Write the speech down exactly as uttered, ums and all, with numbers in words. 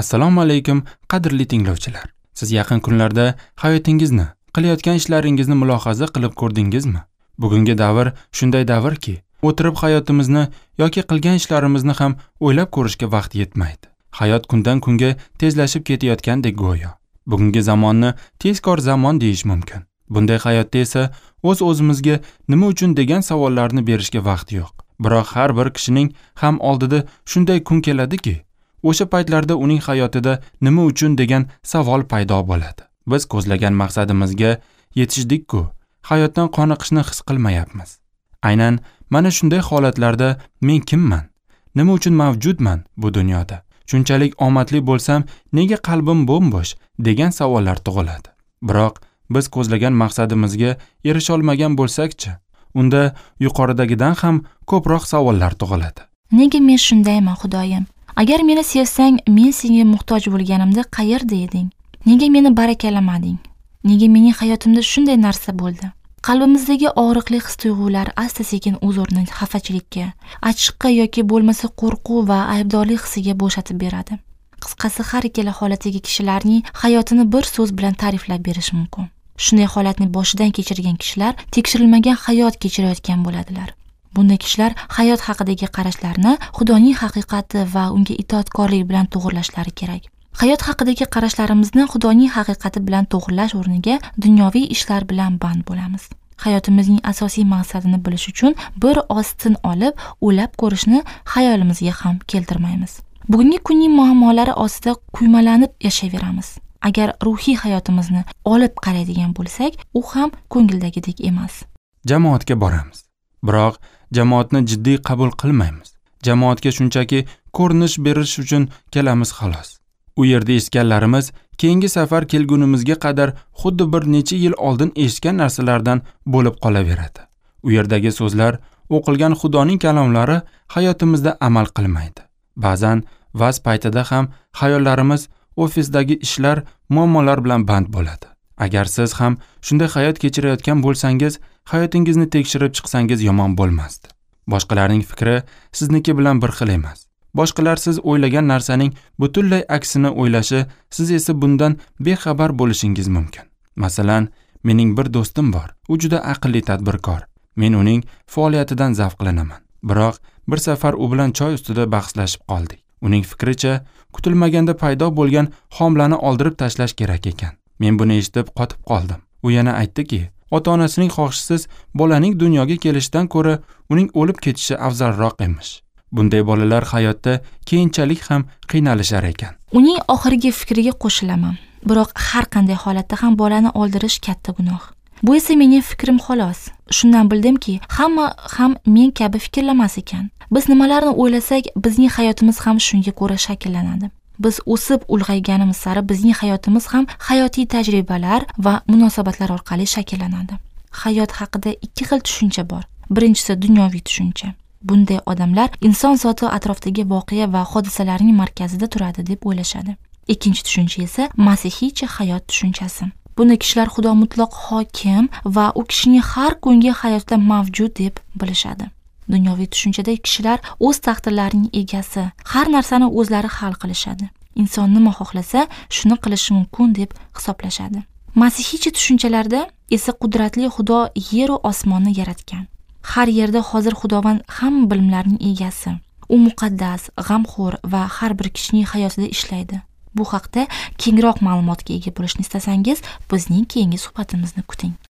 Assalomu alaykum, qadrli tinglovchilar. Siz yaqin kunlarda hayotingizni, qilayotgan ishlaringizni mulohaza qilib ko'rdingizmi? Bugungi davr shunday davrki, o'tirib hayotimizni yoki qilgan ishlarimizni ham o'ylab ko'rishga vaqt yetmaydi. Hayot kundan kunga tezlashib ketayotgandek go'yo. Bugungi zamonni tezkor zamon deyish mumkin. Bunday hayotda esa o'z-o'zimizga nima uchun degan savollarni berishga vaqt yo'q. Biroq har bir kishining ham oldida shunday kun keladiki, o'sha paytlarda uning hayotida nima uchun degan savol paydo bo'ladi. Biz ko'zlagan maqsadimizga yetishdik-ku, hayotdan qoniqishni his qilmayapmiz. Aynan mana shunday holatlarda men kimman? Nima uchun mavjudman bu dunyoda? Shunchalik omadli bo'lsam, nega qalbim bo'm-bo'sh degan savollar tug'iladi. Biroq biz ko'zlagan maqsadimizga erisha olmagan bo'lsak-chi, unda yuqoridagidan ham ko'proq savollar tug'iladi. Nega men shundayman, Xudoyim? Agar meni sevsang, men senga muhtoj bo'lganimda qayerda eding? Nega meni barakalamading? Nega mening hayotimda shunday narsa bo'ldi? Qalbimizdagi og'riqli his-tuyg'ular asta-sekin o'z o'rnini xafachilikka, achchiqqa yoki bo'lmasa qo'rquv va aybdorlik hissiga bo'shatib beradi. Qisqasi, har ikkala holatdagi kishilarning hayotini bir so'z bilan ta'riflab berish mumkin. Shunday holatni boshidan kechirgan kishilar tekshirilmagan hayot kechirayotgan bo'ladilar. Bunday kishilar hayot haqidagi qarashlarini Xudoning haqiqati va unga itoatkorlik bilan to'g'rilashlari kerak. Hayot haqidagi qarashlarimizni Xudoning haqiqati bilan to'g'rilash o'rniga dunyoviy ishlar bilan band bo'lamiz. Hayotimizning asosiy maqsadini bilish uchun bir oz tin olib, o'ylab ko'rishni xayolimizga ham keltirmaymiz. Bugungi kunning muammolari ostida kuymalanib yashayveramiz. Agar ruhiy hayotimizni olib qaraydigan bo'lsak, u ham ko'ngildagidek emas. Jamoatga boramiz. Biroq jamoatni jiddiy qabul qilmaymiz. Jamoatga shunchaki ko'rinish berish uchun kelamiz xolos. U yerda eshitganlarimiz keyingi safar kelgunimizga qadar xuddi bir necha yil oldin eshitgan narsalardan bo'lib qolaveradi. U yerdagi so'zlar, o'qilgan Xudoning kalomlari hayotimizda amal qilmaydi. Ba'zan va'z paytida ham xayollarimiz ofisdagi ishlar, muammolar bilan band bo'ladi. Agar siz ham shunday hayot kechirayotgan bo'lsangiz, hayotingizni tekshirib chiqsangiz yomon bo'lmasdi. Boshqalarning fikri sizniki bilan bir xil emas. Boshqalar siz o'ylagan narsaning butunlay aksini o'ylashi, siz esa bundan bexabar bo'lishingiz mumkin. Masalan, mening bir do'stim bor. U juda aqlli tadbirkor. Men uning faoliyatidan zavqlanaman. Biroq bir safar u bilan choy ustida bahslashib qoldik. Uning fikricha, kutilmaganda paydo bo'lgan homilani oldirib tashlash kerak ekan. Men buni eshitib qotib qoldim. U yana aytdiki, ota-onasining xohishisiz bolaning dunyoga kelishidan ko'ra uning o'lib ketishi afzalroq emish. Bunday bolalar hayotda keyinchalik ham qiynalishar ekan. Uning oxirgi fikriga qo'shilaman. Biroq har qanday holatda ham bolani oldirish katta gunoh. Bu esa mening fikrim xolos. Shundan bildimki, hamma ham men kabi fikrlamas ekan. Biz nimalarni o'ylasak, bizning hayotimiz ham shunga ko'ra shakllanadi. Biz o'sib ulg'ayganimiz sari bizning hayotimiz ham hayotiy tajribalar va munosabatlar orqali shakllanadi. Hayot haqida ikki xil tushuncha bor. Birinchisi dunyoviy tushuncha. Bunday odamlar inson zoti atrofdagi voqea va hodisalarning markazida turadi deb o'ylashadi. Ikkinchi tushuncha esa masihiycha hayot tushunchasi. Bunday kishilar Xudo mutlaq hokim va u kishining har kungi hayotda mavjud deb bilishadi. Dunyoviy tushunchada kishilar o'z taqdirlarining egasi, har narsani o'zlari hal qilishadi. Inson nima xohlasa, shuni qilishi mumkin deb hisoblashadi. Masihiycha tushunchalarda esa qudratli Xudo yer va osmonni yaratgan. Har yerda hozir Xudovand hamma bilimlarning egasi. U muqaddas, g'amxo'r va har bir kishining hayotida ishlaydi. Bu haqda kengroq ma'lumotga ega bo'lishni istasangiz, bizning keyingi suhbatimizni kuting.